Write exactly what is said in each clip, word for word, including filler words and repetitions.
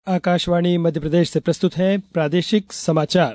आकाशवाणी मध्य प्रदेश से प्रस्तुत है प्रादेशिक समाचार।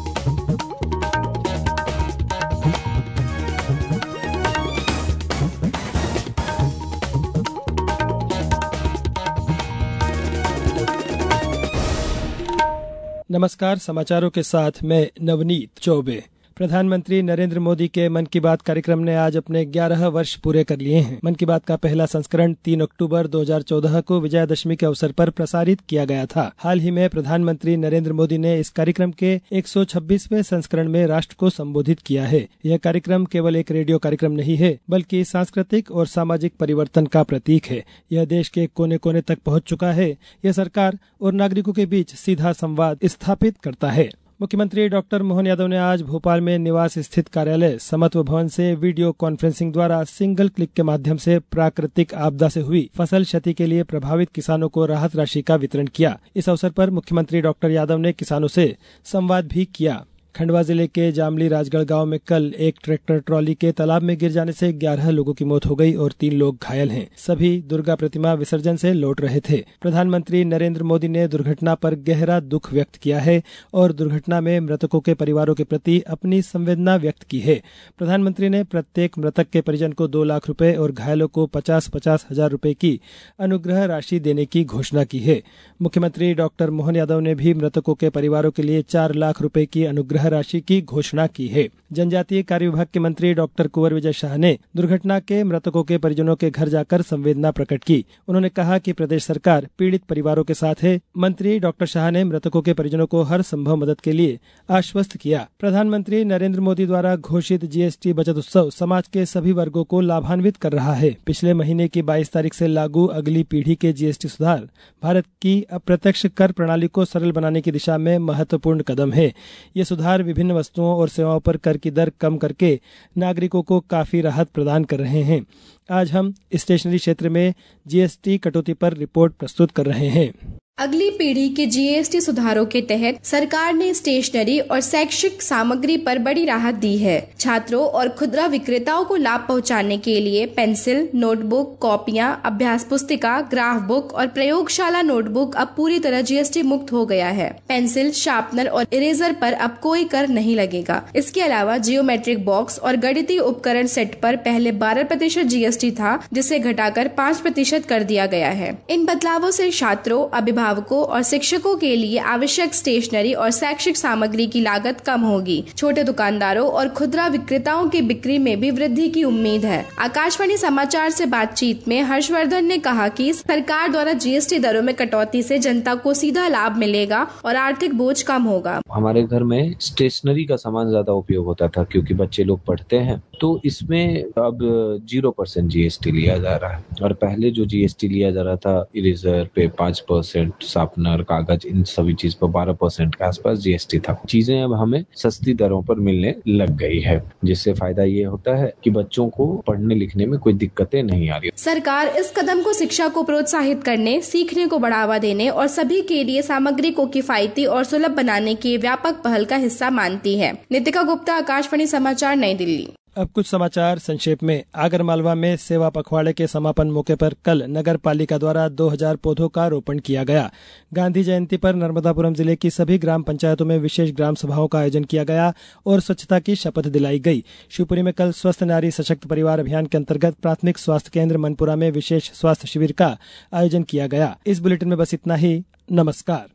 नमस्कार, समाचारों के साथ मैं नवनीत चौबे। प्रधानमंत्री नरेंद्र मोदी के मन की बात कार्यक्रम ने आज अपने ग्यारह वर्ष पूरे कर लिए हैं। मन की बात का पहला संस्करण तीन अक्टूबर दो हज़ार चौदह को विजयादशमी के अवसर पर प्रसारित किया गया था। हाल ही में प्रधानमंत्री नरेंद्र मोदी ने इस कार्यक्रम के एक सौ छब्बीसवें संस्करण में राष्ट्र को संबोधित किया है। यह कार्यक्रम केवल एक रेडियो कार्यक्रम नहीं है, बल्कि सांस्कृतिक और सामाजिक परिवर्तन का प्रतीक है। यह देश के कोने कोने तक पहुंच चुका है। यह सरकार और नागरिकों के बीच सीधा संवाद स्थापित करता है। मुख्यमंत्री डॉक्टर मोहन यादव ने आज भोपाल में निवास स्थित कार्यालय समत्व भवन से वीडियो कॉन्फ्रेंसिंग द्वारा सिंगल क्लिक के माध्यम से प्राकृतिक आपदा से हुई फसल क्षति के लिए प्रभावित किसानों को राहत राशि का वितरण किया। इस अवसर पर मुख्यमंत्री डॉक्टर यादव ने किसानों से संवाद भी किया। खंडवा जिले के जामली राजगढ़ गांव में कल एक ट्रैक्टर ट्रॉली के तालाब में गिर जाने से ग्यारह लोगों की मौत हो गई और तीन लोग घायल हैं। सभी दुर्गा प्रतिमा विसर्जन से लौट रहे थे। प्रधानमंत्री नरेंद्र मोदी ने दुर्घटना पर गहरा दुख व्यक्त किया है और दुर्घटना में मृतकों के परिवारों के प्रति अपनी संवेदना व्यक्त की है। प्रधानमंत्री ने प्रत्येक मृतक के परिजन को दो लाख रुपए और घायलों को पचास पचास हजार रुपए की अनुग्रह राशि देने की घोषणा की है। मुख्यमंत्री डॉक्टर मोहन यादव ने भी मृतकों के परिवारों के लिए चार लाख रुपए की अनुग्रह राशि की घोषणा की है। जनजातीय कार्य विभाग के मंत्री डॉक्टर कुंवर विजय शाह ने दुर्घटना के मृतकों के परिजनों के घर जाकर संवेदना प्रकट की। उन्होंने कहा कि प्रदेश सरकार पीड़ित परिवारों के साथ है। मंत्री डॉक्टर शाह ने मृतकों के परिजनों को हर संभव मदद के लिए आश्वस्त किया। प्रधानमंत्री नरेंद्र मोदी द्वारा घोषित जीएसटी बचत उत्सव समाज के सभी वर्गों को लाभान्वित कर रहा है। पिछले महीने की बाईस तारीख से लागू अगली पीढ़ी के जीएसटी सुधार भारत की अप्रत्यक्ष कर प्रणाली को सरल बनाने की दिशा में महत्वपूर्ण कदम है। ये सुधार विभिन्न वस्तुओं और सेवाओं पर कर की दर कम करके नागरिकों को काफी राहत प्रदान कर रहे हैं। आज हम स्टेशनरी क्षेत्र में जीएसटी कटौती पर रिपोर्ट प्रस्तुत कर रहे हैं। अगली पीढ़ी के जीएसटी सुधारों के तहत सरकार ने स्टेशनरी और शैक्षिक सामग्री पर बड़ी राहत दी है। छात्रों और खुदरा विक्रेताओं को लाभ पहुंचाने के लिए पेंसिल, नोटबुक, कॉपियां, अभ्यास पुस्तिका, ग्राफ बुक और प्रयोगशाला नोटबुक अब पूरी तरह जीएसटी मुक्त हो गया है। पेंसिल, शार्पनर और इरेजर पर अब कोई कर नहीं लगेगा। इसके अलावा जियोमेट्रिक बॉक्स और गणितीय उपकरण सेट पर पहले बारह प्रतिशत जीएसटी था, जिसे घटाकर पाँच प्रतिशत कर दिया गया है। इन बदलावों से छात्रों, अभिभावकों और शिक्षकों के लिए आवश्यक स्टेशनरी और शैक्षिक सामग्री की लागत कम होगी। छोटे दुकानदारों और खुदरा विक्रेताओं की बिक्री में भी वृद्धि की उम्मीद है। आकाशवाणी समाचार से बातचीत में हर्षवर्धन ने कहा कि सरकार द्वारा जीएसटी दरों में कटौती से जनता को सीधा लाभ मिलेगा और आर्थिक बोझ कम होगा। हमारे घर में स्टेशनरी का सामान ज्यादा उपयोग होता था क्योंकि बच्चे लोग पढ़ते हैं, तो इसमें अब जीरो परसेंट जीएसटी लिया जा रहा है। और पहले जो जीएसटी लिया जा रहा था इरेजर पे पाँच परसेंट, शार्पनर, कागज, इन सभी चीज पर बारह परसेंट के आसपास जीएसटी था। चीजें अब हमें सस्ती दरों पर मिलने लग गई है, जिससे फायदा ये होता है कि बच्चों को पढ़ने लिखने में कोई दिक्कतें नहीं आ रही। सरकार इस कदम को शिक्षा को प्रोत्साहित करने, सीखने को बढ़ावा देने और सभी के लिए सामग्री को किफायती और सुलभ बनाने की व्यापक पहल का हिस्सा मानती है। नितिका गुप्ता, आकाशवाणी समाचार, नई दिल्ली। अब कुछ समाचार संक्षेप में। आगरमालवा में सेवा पखवाड़े के समापन मौके पर कल नगर पालिका द्वारा दो हज़ार पौधों का रोपण किया गया। गांधी जयंती पर नर्मदापुरम जिले की सभी ग्राम पंचायतों में विशेष ग्राम सभाओं का आयोजन किया गया और स्वच्छता की शपथ दिलाई गई। शिवपुरी में कल स्वस्थ नारी सशक्त परिवार अभियान के अंतर्गत प्राथमिक स्वास्थ्य केंद्र मनपुरा में विशेष स्वास्थ्य शिविर का आयोजन किया गया। इस बुलेटिन में बस इतना ही। नमस्कार।